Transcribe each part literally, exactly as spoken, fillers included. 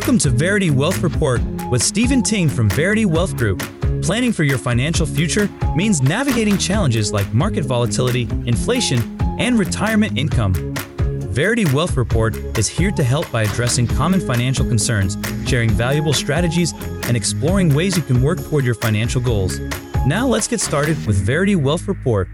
Welcome to Verity Wealth Report with Stephen Ting from Verity Wealth Group. Planning for your financial future means navigating challenges like market volatility, inflation, and retirement income. Verity Wealth Report is here to help by addressing common financial concerns, sharing valuable strategies, and exploring ways you can work toward your financial goals. Now let's get started with Verity Wealth Report.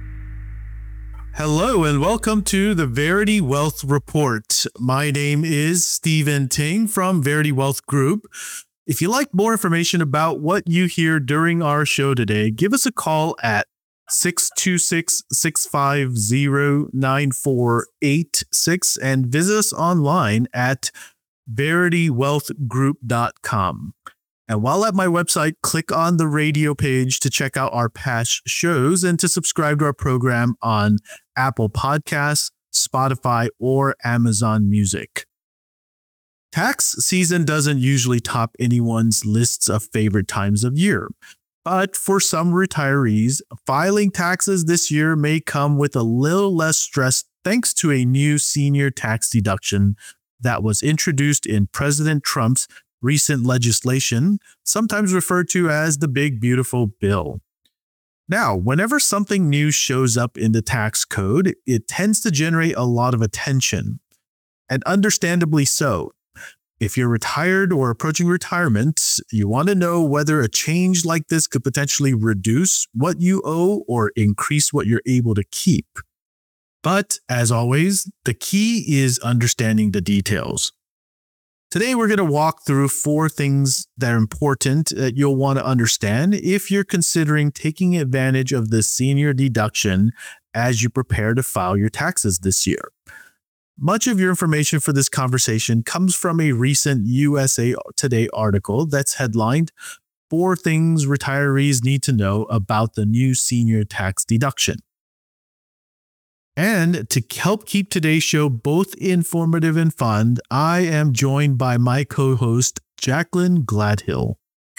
Hello and welcome to the Verity Wealth Report. My name is Stephen Ting from Verity Wealth Group. If you'd like more information about what you hear during our show today, give us a call at six two six, six five zero, nine four eight six and visit us online at verity wealth group dot com. And while at my website, click on the radio page to check out our past shows and to subscribe to our program on Apple Podcasts, Spotify, or Amazon Music. Tax season doesn't usually top anyone's lists of favorite times of year. But for some retirees, filing taxes this year may come with a little less stress thanks to a new senior tax deduction that was introduced in President Trump's recent legislation, sometimes referred to as the Big Beautiful Bill. Now, whenever something new shows up in the tax code, it tends to generate a lot of attention, and understandably so. If you're retired or approaching retirement, you want to know whether a change like this could potentially reduce what you owe or increase what you're able to keep. But as always, the key is understanding the details. Today, we're going to walk through four things that are important that you'll want to understand if you're considering taking advantage of this senior deduction as you prepare to file your taxes this year. Much of your information for this conversation comes from a recent U S A Today article that's headlined, Four Things Retirees Need to Know About the New Senior Tax Deduction. And to help keep today's show both informative and fun, I am joined by my co-host, Jacqueline Gladhill.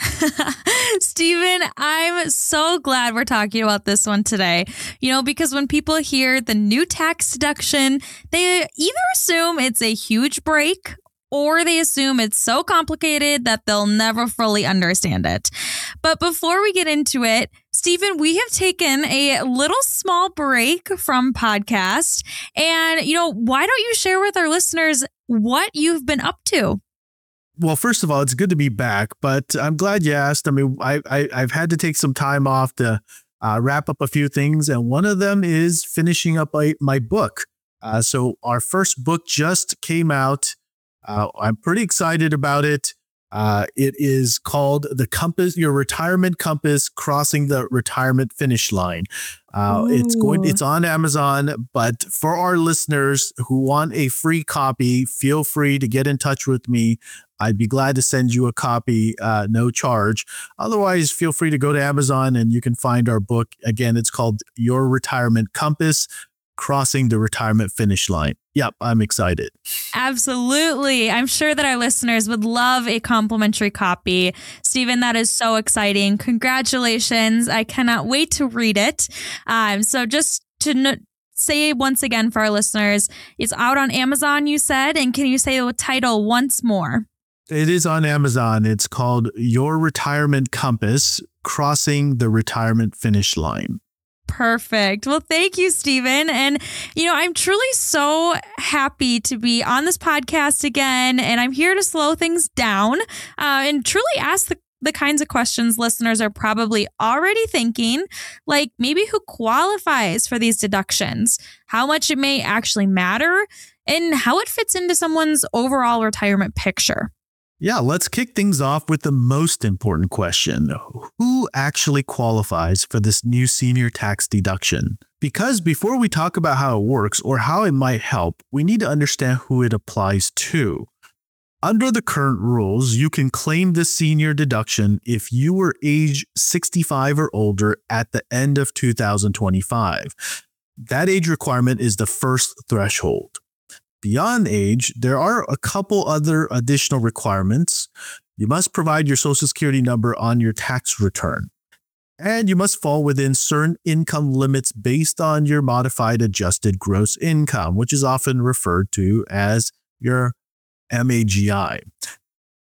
Stephen, I'm so glad we're talking about this one today. You know, because when people hear the new tax deduction, they either assume it's a huge break or they assume it's so complicated that they'll never fully understand it. But before we get into it, Stephen, we have taken a little small break from podcast. And, you know, why don't you share with our listeners what you've been up to? Well, first of all, it's good to be back, but I'm glad you asked. I mean, I, I, I've had to take some time off to uh, wrap up a few things, and one of them is finishing up my, my book. Uh, so our first book just came out. Uh, I'm pretty excited about it. Uh, it is called The Compass, Your Retirement Compass, Crossing the Retirement Finish Line. Uh, it's going, it's on Amazon, but for our listeners who want a free copy, feel free to get in touch with me. I'd be glad to send you a copy, uh, no charge. Otherwise, feel free to go to Amazon and you can find our book. Again, it's called Your Retirement Compass, Crossing the Retirement Finish Line. Yep, I'm excited. Absolutely. I'm sure that our listeners would love a complimentary copy. Stephen, that is so exciting. Congratulations. I cannot wait to read it. Um, so just to n- say once again for our listeners, it's out on Amazon, you said, and can you say the title once more? It is on Amazon. It's called Your Retirement Compass, Crossing the Retirement Finish Line. Perfect. Well, thank you, Stephen. And, you know, I'm truly so happy to be on this podcast again. And I'm here to slow things down uh, and truly ask the, the kinds of questions listeners are probably already thinking, like maybe who qualifies for these deductions, how much it may actually matter, and how it fits into someone's overall retirement picture. Yeah, let's kick things off with the most important question. Who actually qualifies for this new senior tax deduction? Because before we talk about how it works or how it might help, we need to understand who it applies to. Under the current rules, you can claim this senior deduction if you were age sixty-five or older at the end of two thousand twenty-five. That age requirement is the first threshold. Beyond age, there are a couple other additional requirements. You must provide your Social Security number on your tax return. And you must fall within certain income limits based on your modified adjusted gross income, which is often referred to as your M A G I.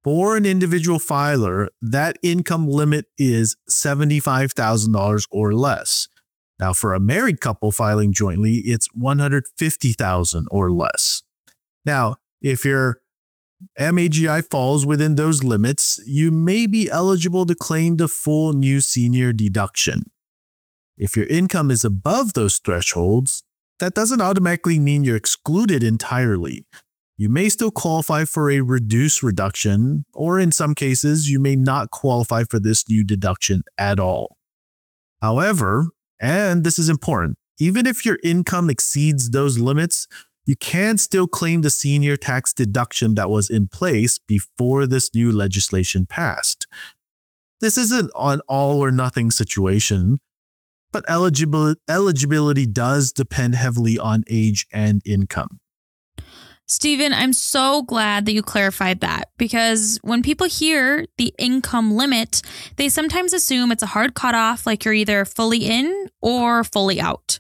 For an individual filer, that income limit is seventy-five thousand dollars or less. Now, for a married couple filing jointly, it's one hundred fifty thousand dollars or less. Now, if your M A G I falls within those limits, you may be eligible to claim the full new senior deduction. If your income is above those thresholds, that doesn't automatically mean you're excluded entirely. You may still qualify for a reduced reduction, or in some cases, you may not qualify for this new deduction at all. However, and this is important, even if your income exceeds those limits, you can still claim the senior tax deduction that was in place before this new legislation passed. This isn't an all or nothing situation, but eligibility, eligibility does depend heavily on age and income. Stephen, I'm so glad that you clarified that, because when people hear the income limit, they sometimes assume it's a hard cutoff, like you're either fully in or fully out.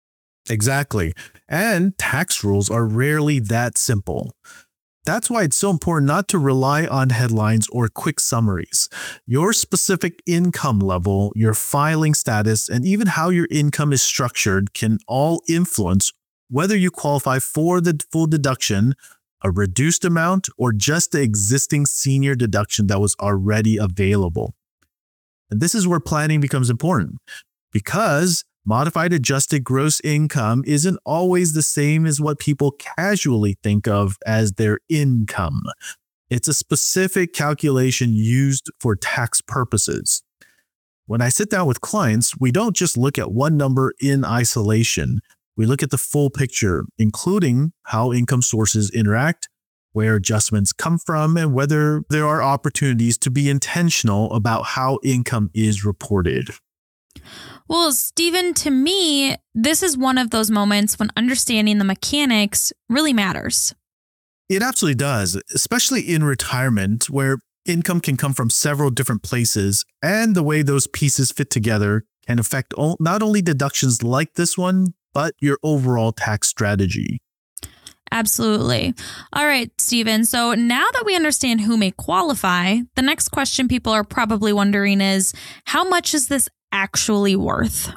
Exactly. And tax rules are rarely that simple. That's why it's so important not to rely on headlines or quick summaries. Your specific income level, your filing status, and even how your income is structured can all influence whether you qualify for the full deduction, a reduced amount, or just the existing senior deduction that was already available. And this is where planning becomes important, because modified adjusted gross income isn't always the same as what people casually think of as their income. It's a specific calculation used for tax purposes. When I sit down with clients, we don't just look at one number in isolation. We look at the full picture, including how income sources interact, where adjustments come from, and whether there are opportunities to be intentional about how income is reported. Well, Stephen, to me, this is one of those moments when understanding the mechanics really matters. It absolutely does, especially in retirement, where income can come from several different places, and the way those pieces fit together can affect not only deductions like this one, but your overall tax strategy. Absolutely. All right, Stephen. So now that we understand who may qualify, the next question people are probably wondering is, how much is this actually worth?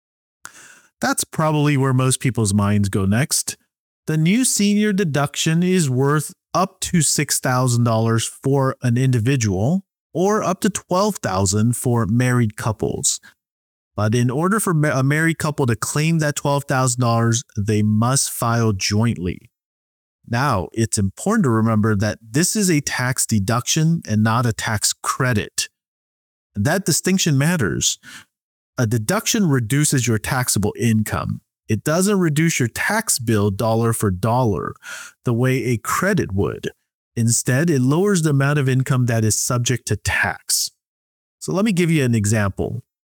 That's probably where most people's minds go next. The new senior deduction is worth up to six thousand dollars for an individual or up to twelve thousand dollars for married couples. But in order for a married couple to claim that twelve thousand dollars, they must file jointly. Now, it's important to remember that this is a tax deduction and not a tax credit. That distinction matters. A deduction reduces your taxable income. It doesn't reduce your tax bill dollar for dollar the way a credit would. Instead, it lowers the amount of income that is subject to tax. So let me give you an example.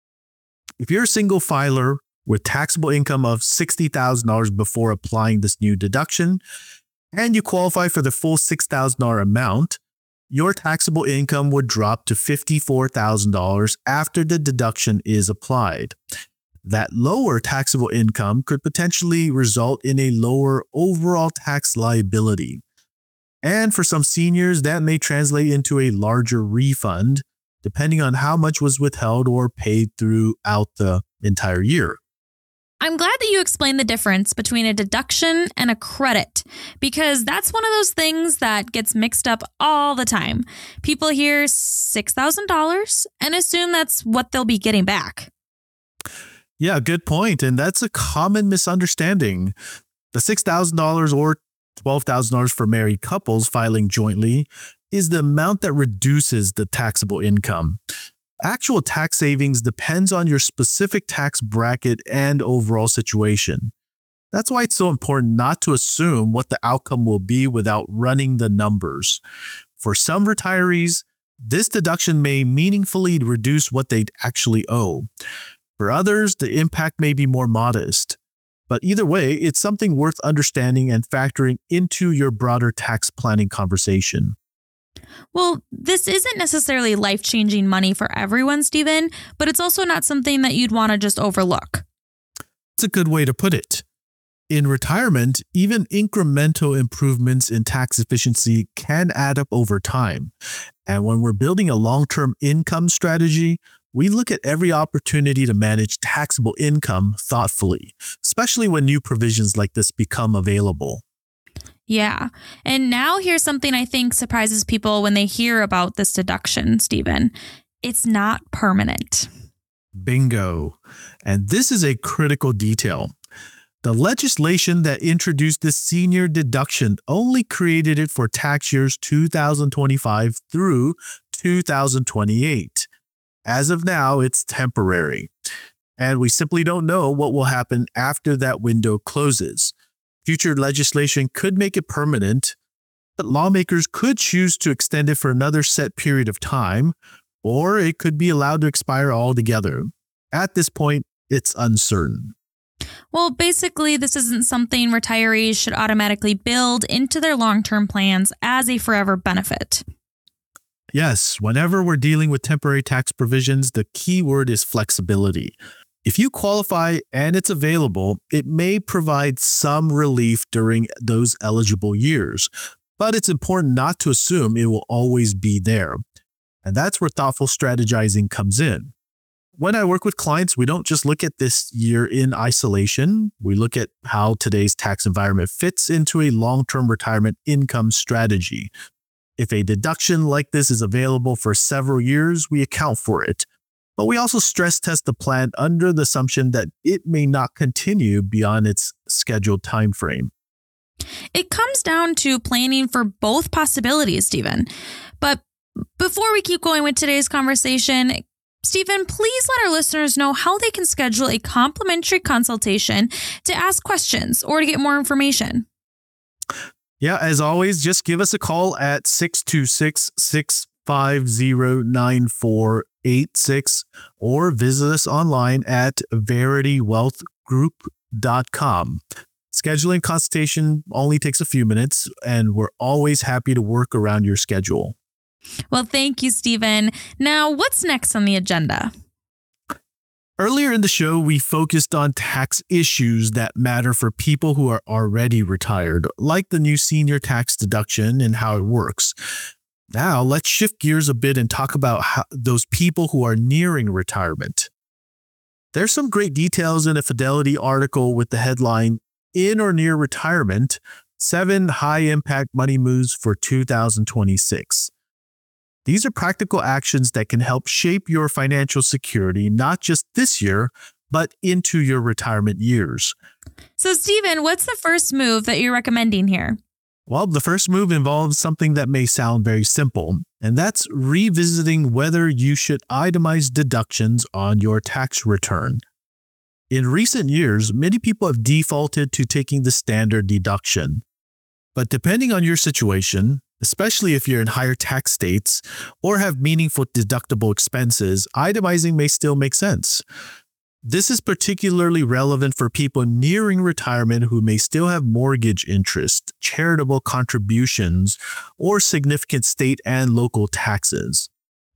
If you're a single filer with taxable income of sixty thousand dollars before applying this new deduction, and you qualify for the full six thousand dollars amount, your taxable income would drop to fifty-four thousand dollars after the deduction is applied. That lower taxable income could potentially result in a lower overall tax liability. And for some seniors, that may translate into a larger refund, depending on how much was withheld or paid throughout the entire year. I'm glad that you explained the difference between a deduction and a credit, because that's one of those things that gets mixed up all the time. People hear six thousand dollars and assume that's what they'll be getting back. Yeah, good point. And that's a common misunderstanding. The six thousand dollars or twelve thousand dollars for married couples filing jointly is the amount that reduces the taxable income. Actual tax savings depends on your specific tax bracket and overall situation. That's why it's so important not to assume what the outcome will be without running the numbers. For some retirees, this deduction may meaningfully reduce what they actually owe. For others, the impact may be more modest. But either way, it's something worth understanding and factoring into your broader tax planning conversation. Well, this isn't necessarily life-changing money for everyone, Stephen, but it's also not something that you'd want to just overlook. It's a good way to put it. In retirement, even incremental improvements in tax efficiency can add up over time. And when we're building a long-term income strategy, we look at every opportunity to manage taxable income thoughtfully, especially when new provisions like this become available. Yeah. And now here's something I think surprises people when they hear about this deduction, Stephen. It's not permanent. Bingo. And this is a critical detail. The legislation that introduced this senior deduction only created it for tax years two thousand twenty-five through two thousand twenty-eight. As of now, it's temporary, and we simply don't know what will happen after that window closes. Future legislation could make it permanent, but lawmakers could choose to extend it for another set period of time, or it could be allowed to expire altogether. At this point, it's uncertain. Well, basically, this isn't something retirees should automatically build into their long-term plans as a forever benefit. Yes, whenever we're dealing with temporary tax provisions, the key word is flexibility. If you qualify and it's available, it may provide some relief during those eligible years, but it's important not to assume it will always be there. And that's where thoughtful strategizing comes in. When I work with clients, we don't just look at this year in isolation. We look at how today's tax environment fits into a long-term retirement income strategy. If a deduction like this is available for several years, we account for it. But we also stress test the plan under the assumption that it may not continue beyond its scheduled time frame. It comes down to planning for both possibilities, Stephen. But before we keep going with today's conversation, Stephen, please let our listeners know how they can schedule a complimentary consultation to ask questions or to get more information. Yeah, as always, just give us a call at six two six, six five zero, nine four eight six or visit us online at verity wealth group dot com. Scheduling consultation only takes a few minutes, and we're always happy to work around your schedule. Well, thank you, Stephen. Now, what's next on the agenda? Earlier in the show, we focused on tax issues that matter for people who are already retired, like the new senior tax deduction and how it works. Now, let's shift gears a bit and talk about how, those people who are nearing retirement. There's some great details in a Fidelity article with the headline, In or Near Retirement, Seven High-Impact Money Moves for two thousand twenty-six. These are practical actions that can help shape your financial security, not just this year, but into your retirement years. So, Stephen, what's the first move that you're recommending here? Well, the first move involves something that may sound very simple, and that's revisiting whether you should itemize deductions on your tax return. In recent years, many people have defaulted to taking the standard deduction. But depending on your situation, especially if you're in higher tax states or have meaningful deductible expenses, itemizing may still make sense. This is particularly relevant for people nearing retirement who may still have mortgage interest, charitable contributions, or significant state and local taxes.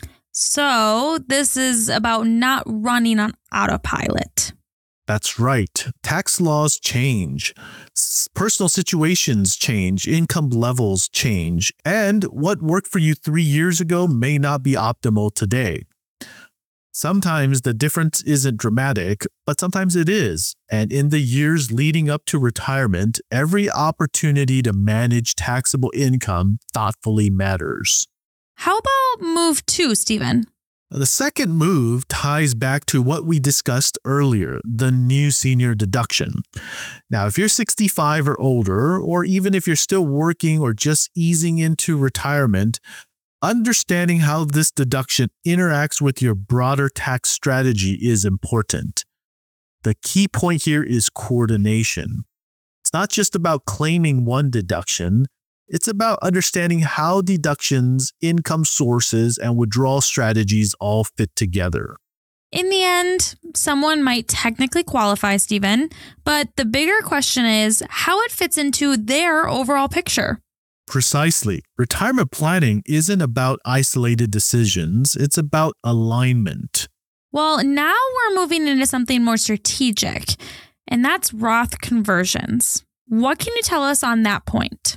So this is about not running on autopilot. That's right. Tax laws change. Personal situations change. Income levels change. And what worked for you three years ago may not be optimal today. Sometimes the difference isn't dramatic, but sometimes it is. And in the years leading up to retirement, every opportunity to manage taxable income thoughtfully matters. How about move two, Stephen? The second move ties back to what we discussed earlier, the new senior deduction. Now, if you're sixty-five or older, or even if you're still working or just easing into retirement, understanding how this deduction interacts with your broader tax strategy is important. The key point here is coordination. It's not just about claiming one deduction. It's about understanding how deductions, income sources, and withdrawal strategies all fit together. In the end, someone might technically qualify, Stephen, but the bigger question is how it fits into their overall picture. Precisely. Retirement planning isn't about isolated decisions. It's about alignment. Well, now we're moving into something more strategic. and that's Roth conversions. What can you tell us on that point?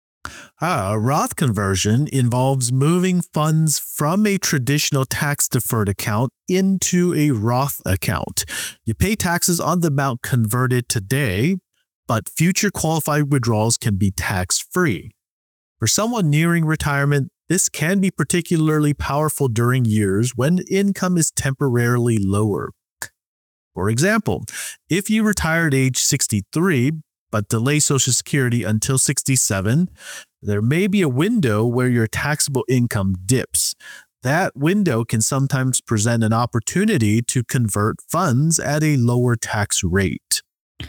Ah, a Roth conversion involves moving funds from a traditional tax-deferred account into a Roth account. You pay taxes on the amount converted today, but future qualified withdrawals can be tax-free. For someone nearing retirement, this can be particularly powerful during years when income is temporarily lower. For example, if you retire at age sixty-three, but delay Social Security until sixty-seven, there may be a window where your taxable income dips. That window can sometimes present an opportunity to convert funds at a lower tax rate.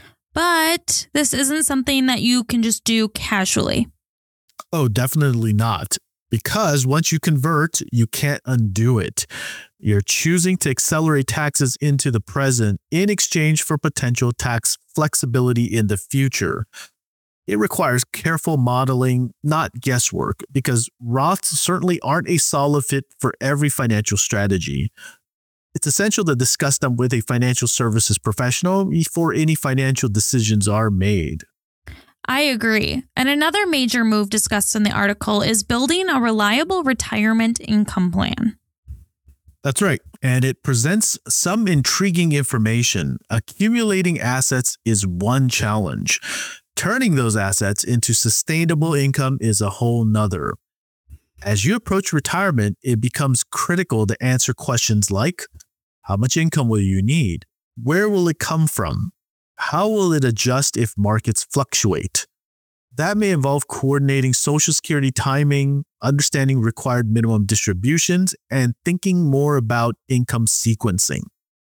But this isn't something that you can just do casually. Oh, definitely not. Because once you convert, you can't undo it. You're choosing to accelerate taxes into the present in exchange for potential tax flexibility in the future. It requires careful modeling, not guesswork, because Roths certainly aren't a solid fit for every financial strategy. It's essential to discuss them with a financial services professional before any financial decisions are made. I agree. And another major move discussed in the article is building a reliable retirement income plan. That's right. And it presents some intriguing information. Accumulating assets is one challenge. Turning those assets into sustainable income is a whole nother. As you approach retirement, it becomes critical to answer questions like, how much income will you need? Where will it come from? How will it adjust if markets fluctuate? That may involve coordinating Social Security timing, understanding required minimum distributions, and thinking more about income sequencing.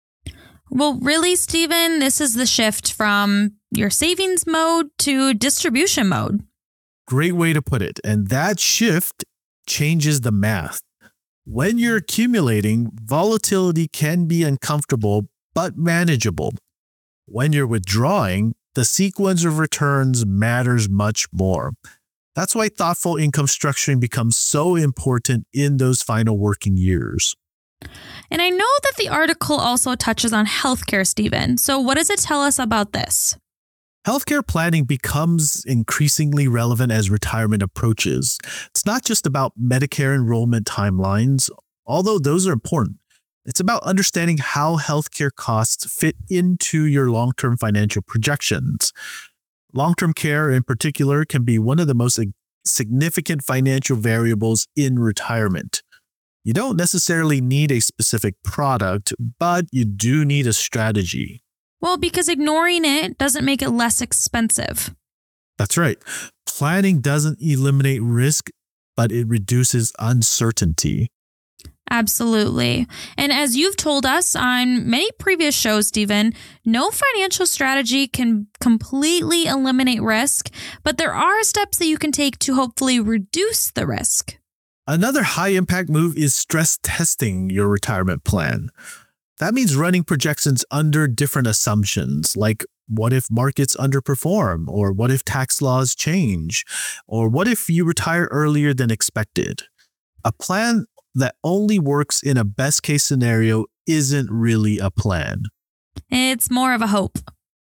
Well, really, Stephen, this is the shift from your savings mode to distribution mode. Great way to put it. And that shift changes the math. When you're accumulating, volatility can be uncomfortable but manageable. When you're withdrawing, the sequence of returns matters much more. That's why thoughtful income structuring becomes so important in those final working years. And I know that the article also touches on healthcare, Stephen. So what does it tell us about this? Healthcare planning becomes increasingly relevant as retirement approaches. It's not just about Medicare enrollment timelines, although those are important. It's about understanding how healthcare costs fit into your long-term financial projections. Long-term care in particular can be one of the most significant financial variables in retirement. You don't necessarily need a specific product, but you do need a strategy. Well, because ignoring it doesn't make it less expensive. That's right. Planning doesn't eliminate risk, but it reduces uncertainty. Absolutely. And as you've told us on many previous shows, Stephen, no financial strategy can completely eliminate risk, but there are steps that you can take to hopefully reduce the risk. Another high-impact move is stress testing your retirement plan. That means running projections under different assumptions, like what if markets underperform, or what if tax laws change, or what if you retire earlier than expected. A plan that only works in a best-case scenario isn't really a plan. It's more of a hope.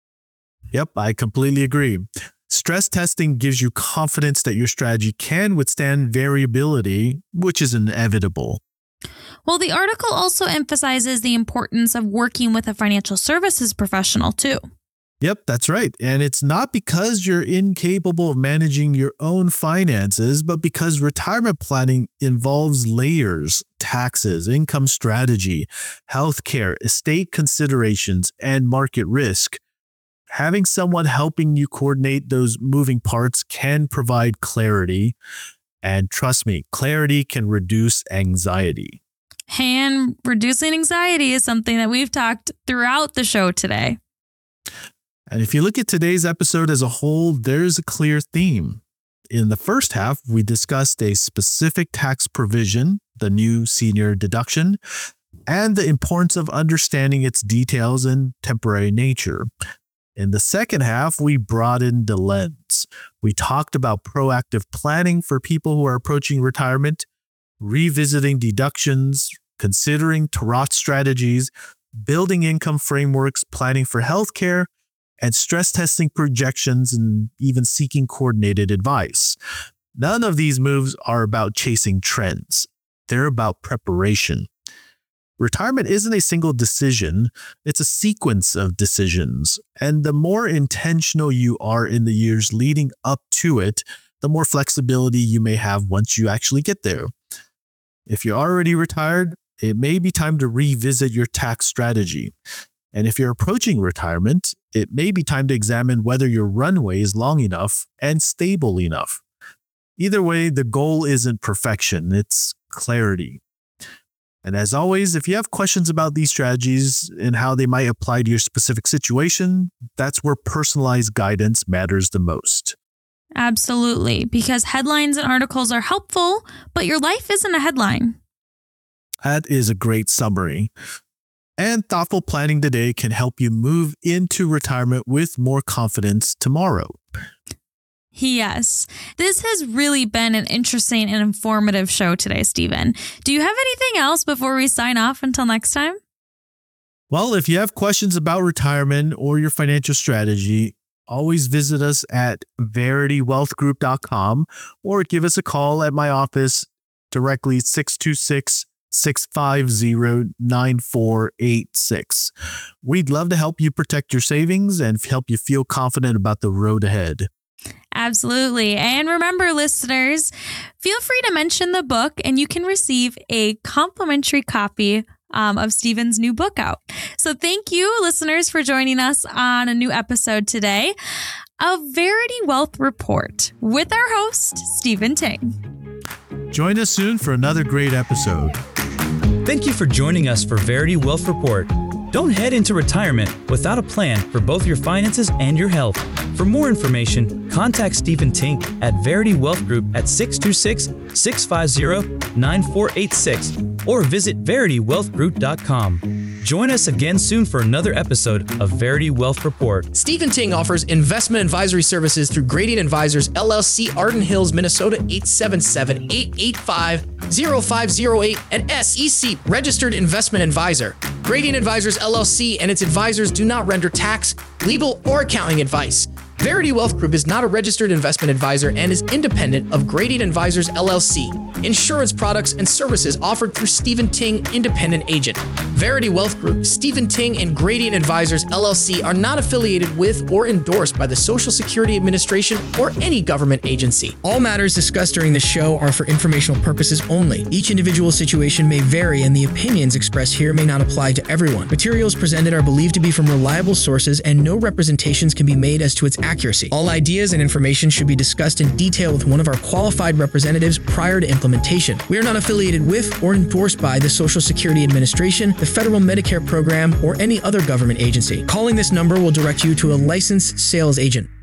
Yep, I completely agree. Stress testing gives you confidence that your strategy can withstand variability, which is inevitable. Well, the article also emphasizes the importance of working with a financial services professional, too. Yep, that's right. And it's not because you're incapable of managing your own finances, but because retirement planning involves layers, taxes, income strategy, healthcare, estate considerations, and market risk. Having someone helping you coordinate those moving parts can provide clarity. And trust me, clarity can reduce anxiety. And reducing anxiety is something that we've talked throughout the show today. And if you look at today's episode as a whole, there's a clear theme. In the first half, we discussed a specific tax provision, the new senior deduction, and the importance of understanding its details and temporary nature. In the second half, we broadened the lens. We talked about proactive planning for people who are approaching retirement, revisiting deductions, considering Tarot strategies, building income frameworks, planning for healthcare, and stress testing projections and even seeking coordinated advice. None of these moves are about chasing trends. They're about preparation. Retirement isn't a single decision, it's a sequence of decisions. And the more intentional you are in the years leading up to it, the more flexibility you may have once you actually get there. If you're already retired, it may be time to revisit your tax strategy. And if you're approaching retirement, it may be time to examine whether your runway is long enough and stable enough. Either way, the goal isn't perfection, it's clarity. And as always, if you have questions about these strategies and how they might apply to your specific situation, that's where personalized guidance matters the most. Absolutely, because headlines and articles are helpful, but your life isn't a headline. That is a great summary. And thoughtful planning today can help you move into retirement with more confidence tomorrow. Yes, this has really been an interesting and informative show today, Stephen. Do you have anything else before we sign off until next time? Well, if you have questions about retirement or your financial strategy, always visit us at verity wealth group dot com or give us a call at my office directly six two six, six five zero, nine four eight six. We'd love to help you protect your savings and help you feel confident about the road ahead. Absolutely. And remember, listeners, feel free to mention the book and you can receive a complimentary copy um, of Stephen's new book out. So thank you, listeners, for joining us on a new episode today of Verity Wealth Report with our host, Stephen Ting. Join us soon for another great episode. Thank you for joining us for Verity Wealth Report. Don't head into retirement without a plan for both your finances and your health. For more information, contact Stephen Ting at Verity Wealth Group at six two six, six five zero, nine four eight six or visit verity wealth group dot com. Join us again soon for another episode of Verity Wealth Report. Stephen Ting offers investment advisory services through Gradient Advisors, L L C, Arden Hills, Minnesota, eight seven seven, eight eight five, zero five zero eight, and S E C, Registered Investment Advisor. Gradient Advisors, L L C, and its advisors do not render tax, legal, or accounting advice. Verity Wealth Group is not a registered investment advisor and is independent of Gradient Advisors, L L C. Insurance products and services offered through Stephen Ting, independent agent. Verity Wealth Group, Stephen Ting, and Gradient Advisors, L L C are not affiliated with or endorsed by the Social Security Administration or any government agency. All matters discussed during the show are for informational purposes only. Each individual situation may vary and the opinions expressed here may not apply to everyone. Materials presented are believed to be from reliable sources and no representations can be made as to its accuracy. All ideas and information should be discussed in detail with one of our qualified representatives prior to implementation. We are not affiliated with or endorsed by the Social Security Administration, the Federal Medicare Program, or any other government agency. Calling this number will direct you to a licensed sales agent.